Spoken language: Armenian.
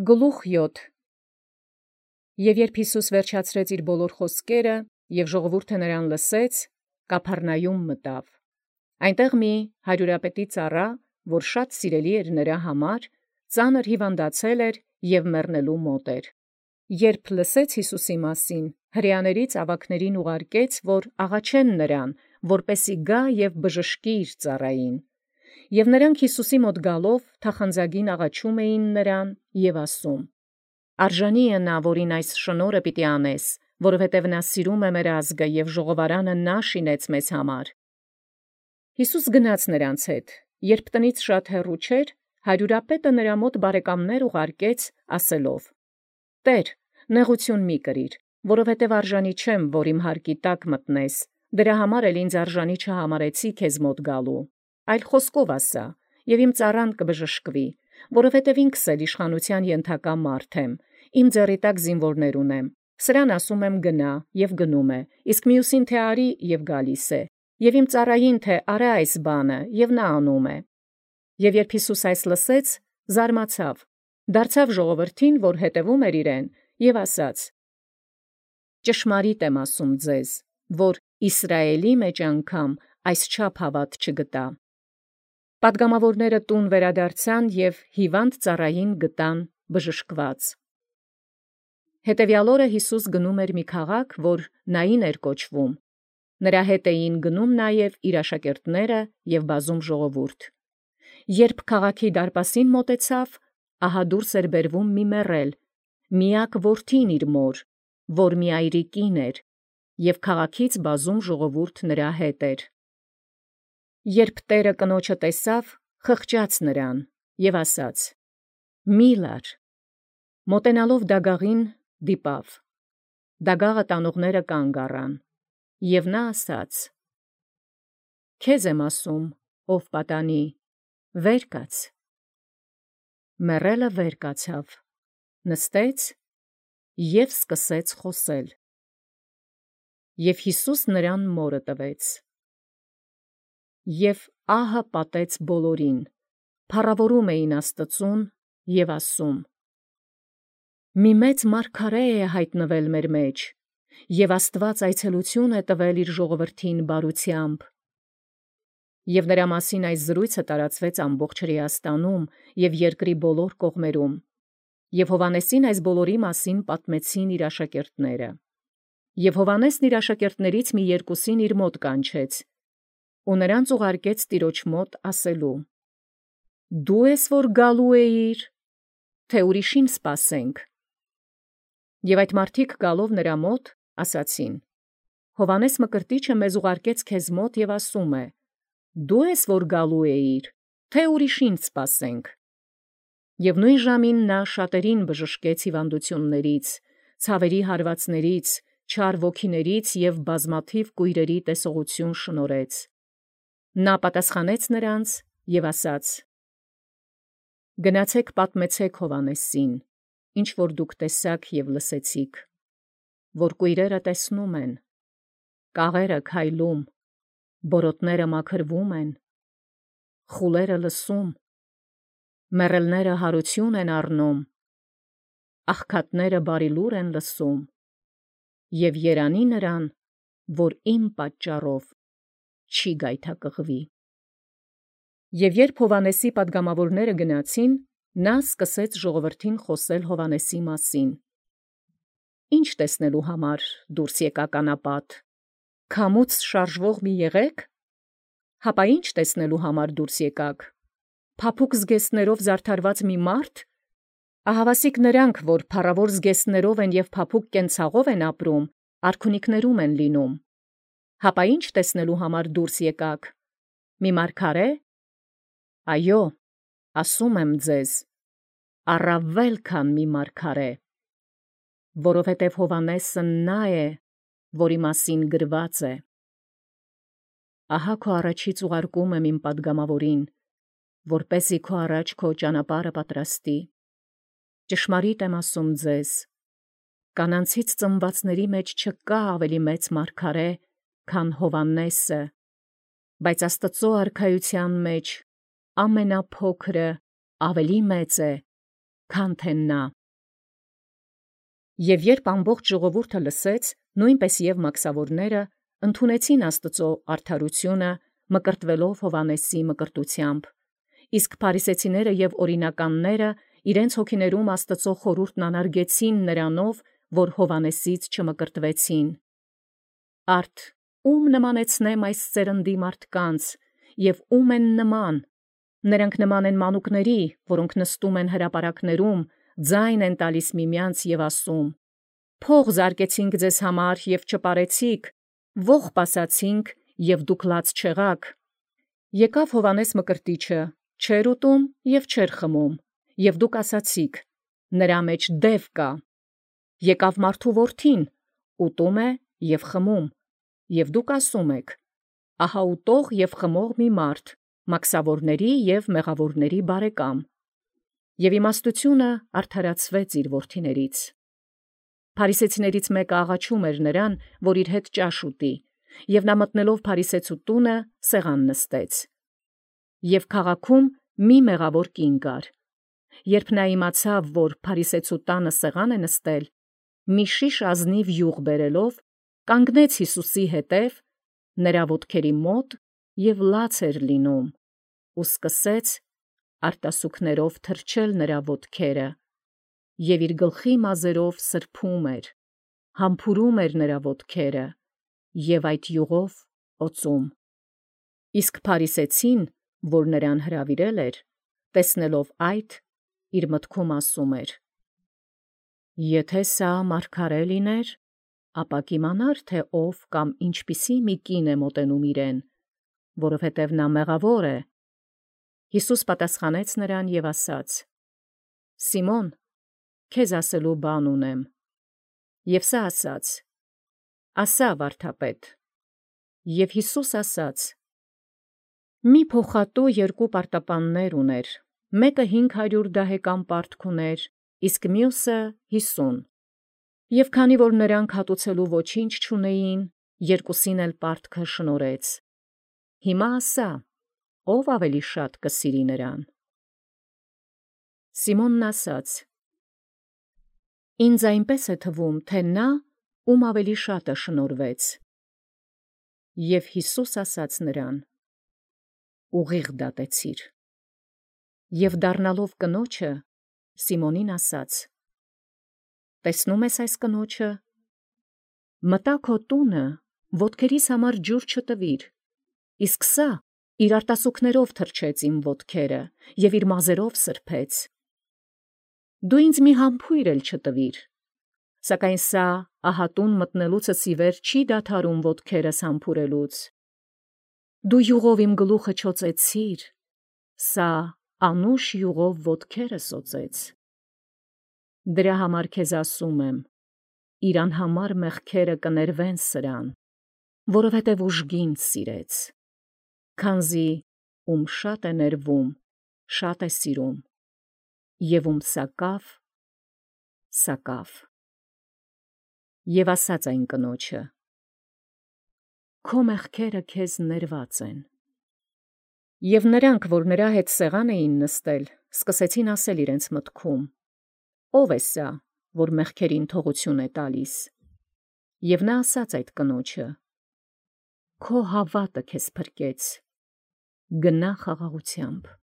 Գլուխ 7 Եվ երբ Յիսուս վերջացրեց իր բոլոր խոսքերը, և ժողովուրդը նրան լսեց, Կափառնայում մտավ։ Այնտեղ մի հարյուրապետի ծառա, որ շատ սիրելի էր նրա համար, ծանր հիվանդացել էր և մեռնելու մոտ էր։ Երբ լսեց Յիսուսի մասին, հրեաներից աւագներին ուղարկեց, որ աղաչեն նրան, որպեսզի գա և բժշկի իր ծառային։ Եւ նրանք Յիսուսի մոտ գալով թախանձագին աղաչում էին նրան եւ ասում. «Արժանի է նա, որին այս շնորհը պիտի անես, որովհետև նա սիրում է մեր ազգը եւ ժողովարանը նա շինեց մեզ համար»։ Յիսուս գնաց նրանց հետ, երբ տնից շատ հեռու չէր, հարյուրապետը նրա մոտ բարեկամներ ուղարկեց, ասելով. «Տէր, նեղություն մի կրիր, որովհետև արժանի չեմ, որ իմ հարկի տակ մտնես, դրա համար էլ ինձ արժանի չհամարեցի քեզ մոտ գալու, այլ խոսքով ասա, եւ իմ ծառան կբժշկվի, որովհետև ինքս էլ իշխանության ենթակա մարդ եմ, իմ ձեռի տակ զինվորներ ունեմ, սրան ասում եմ գնա, եւ գնում է, իսկ մյուսին թե արի եւ գալիս է, եւ իմ ծառային թե արա այս բանը, եւ նա անում է»։ Եւ երբ Յիսուս այս լսեց, զարմացավ, դարձավ ժողովրդին, որ հետևում էր իրեն, եւ ասաց. «Ճշմարիտ եմ ասում ձեզ, որ Իսրայելի մեջ անգամ այսչափ հաւատ չգտա»։ Պատգամավորները տուն վերադարձան եւ հիվանդ ծառային գտան բժշկված։ Հետևյալ օրը Յիսուս գնում էր մի քաղաք, որ Նային էր կոչվում։ Նրա հետ էին գնում նաև իր աշակերտները եւ բազում ժողովուրդ։ Երբ քաղաքի դարպասին մոտեցավ, ահա դուրս էր բերվում մի մեռել, միակ որդին իր մոր, որ միայրիկին էր, եւ քաղաքից բազում ժողովուրդ նրա հետ էր։ Երբ Տերը կնոջը տեսավ, խղճաց նրան եւ ասաց. «Մի լար»։ Մոտենալով դագաղին դիպավ։ Դագաղը տանողները կանգ առան, եւ նա ասաց. «Քեզ եմ ասում, ով պատանի, վեր կաց»։ Մեռելը վեր կացավ, նստեց եւ սկսեց խոսել։ Եվ Յիսուս նրան մորը տվեց։ Եվ ահը պատեց բոլորին, փառաւորում էին Աստծուն եւ ասում. «Մի մեծ մարգարէ է յայտնվել մեր մեջ, եւ Աստուած այցելություն է տվել իր ժողովրդին բարութեամբ»։ Եւ նրա մասին այս զրույցը տարածվեց ամբողջ Հրեաստանում եւ երկրի բոլոր կողմերում, եւ Հովհաննեսին այս բոլորի մասին պատմեցին իր աշակերտները։ Եւ Հովհաննեսն իր աշակերտներից մի երկուսին իր մոտ կանչեց, ու նրանց ուղարկեց Տիրոջ մոտ ասելու. «Դու ես որ գալու էիր, թե ուրիշին սպասենք»։ Եւ այդ մարդիկ գալով նրա մոտ ասացին. «Հովհաննես Մկրտիչը մեզ ուղարկեց քեզ մոտ եւ ասում է. դու ես որ գալու էիր, թե ուրիշին սպասենք»։ Եւ նույն ժամին նա շատերին բժշկեց հիվանդություններից, ցավերի հարվածներից, չար ոգիներից եւ բազմաթիվ կույրերի տեսողություն շնորհեց։ Նա պատասխանեց նրանց եւ ասաց. «Գնացեք պատմեցեք Հովհաննեսին, ինչ որ դուք տեսաք եւ լսեցիք, որ կույրերը տեսնում են, կաղերը քայլում, բորոտները մաքրվում են, խուլերը լսում, մեռելները հարություն են առնում, աղքատները բարի լուր են լսում, եւ երանի նրան, որ իմ պատճառով չի գայթակղվի»։ Եւ երբ Հովհաննեսի պատգամավորները գնացին, նա սկսեց ժողովրդին խոսել Հովհաննեսի մասին. «Ինչ տեսնելու համար դուրս եկաք անապատ, քամուց շարժվող մի եղեք. հապա ինչ տեսնելու համար դուրս եկաք, փափուկ զգեստներով զարդարված մի մարդ. ահավասիկ նրանք, որ փառավոր զգեստներով են եւ փափուկ կենցաղով են ապրում, արքունիքներում են լինում. հապա ինչ տեսնելու համար դուրս եկաք, մի մարգարէ. այո, ասում եմ ձեզ, առավել քան մի մարգարէ, որովհետև Հովհաննեսը նա է, որի մասին գրված է. ահա քո առաջից ուղարկում եմ իմ պատգամավորին, որպեսզի քո առաջ քո ճանապարհը պատրաստի։ Ճշմարիտ եմ ասում ձեզ, կանանցից ծնվածների մեջ չկա ավելի մեծ մարգարէ, քան Հովհաննեսը, բայց Աստծո արքայության մեջ ամենափոքրը ավելի մեծ է, քան թե նա։ Եվ երբ ամբողջ ժողովուրդը լսեց, նույնպես և մաքսավորները ընդունեցին Աստծո արդարությունը, մկրտվելով Հովհաննեսի մկրտությամբ, իսկ փարիսեցիները և օրինականները իրենց հոգիներում Աստծո խորհուրդն անարգեցին նրանով, որ Հովհաննեսից չմկրտվեցին։ Արդ ո՞ւմ նմանեցնեմ այս ծերնդի մարդկանց, և ո՞ւմ են նման։ Նրանք նման են մանուկների, որոնք նստում են հրապարակներում, ձայն են տալիս միմյանց և ասում. «Փող զարկեցինք ձեզ համար և չպարեցիք, ոխ պասացինք և դուք լաց չեղաք»։ Եկավ Հովհաննես մկրտիչը, չէր ուտում և չէր խմում, և դուք ասացիք. նրա մեջ դև կա։ Եկավ մարդու որդին, ուտում է և խմում, և դուք ասում եք. ահա ուտող և խմող մի մարդ, մաքսավորների և մեղավորների բարեկամ։ Եվ իմաստությունը արդարացվեց իր որդիներից։ Փարիսեցիներից մեկը աղաչում էր նրան, որ իր հետ ճաշ ուտի, և նա մտնելով փարիսեցու տունը, սեղան նստեց։ Եվ քաղաքում մի մեղավոր կին կար։ Երբ նա իմացավ, որ փարիսեցու տանը սեղան է նստել, մի շիշ ազնիվ յուղ բերելով, կանգնեց Յիսուսի հետև, նրա ոտքերի մոտ և լաց էր լինում, ու սկսեց արտասուքներով թրջել նրա ոտքերը, և իր գլխի մազերով սրբում էր, համբուրում էր նրա ոտքերը և այդ յուղով օծում։ Իսկ փարիսեցին, որ նրան հրավիրել էր, տեսնելով այդ, իր մտքում ասում էր. «Եթե սա մարգարե լիներ, ապա կիմանար, թե ով կամ ինչպիսի մի կին է մոտենում իրեն, որովհետև նա մեղավոր է»։ Յիսուս պատասխանեց նրան և ասաց. «Սիմոն, քեզ ասելու բան ունեմ»։ Եվ սա ասաց. «Ասա՛, վարդապետ»։ Եվ Յիսուս ասաց. «Մի փոխատու երկու պարտապաններ ուներ, մեկը 500 դահեկան պարտք ուներ, իսկ մյուսը 50. Եվ քանի որ նրանք հատուցելու ոչինչ չունեին, երկուսին էլ պարտքը շնորհեց։ Հիմա ասա, ո՞վ ավելի շատ կսիրի նրան»։ Սիմոնն ասաց. «Ինձ այնպես է թվում, թե նա, ում ավելի շատը շնորհվեց»։ Եվ Յիսուս ասաց նրան. «Ուղիղ դատեցիր»։ Եվ դառնալով կնոջը, Սիմոնին ասաց. «Տեսնո՞ւմ ես այս կնոջը. մտա քո տունը, ոտքերիս համար ջուր չտվիր, իսկ սա իր արտասուքներով թրջեց իմ ոտքերը և իր մազերով սրբեց։ Դու ինձ մի համբույր էլ չտվիր, սակայն սա ահատուն մտնելուցս ի վեր չի դադարում ոտքերս համբուրելուց։ Դու յուղով իմ գլուխը չօծեցիր, սա անուշ յուղով ոտքերս օծեց։ Դրա համար քեզ ասում եմ. իր անհամար մեղքերը կներվեն սրան, որովհետև ուժգին սիրեց։ Քանզի ում շատ է ներվում, շատ է սիրում, և ում սակավ, սակավ։ Եվ ասաց այն կնոջը. «Քո մեղքերը քեզ ներված են»։ Եվ նրանք, որ նրա հետ սեղան էին նստել, սկսեցին ասել իրենց մտքում. «Ո՞վ է սա, որ մեղքերին թողություն է տալիս»։ Եվ նա ասաց այդ կնոջը. «Քո հավատը քեզ փրկեց. գնա խաղաղությամբ»։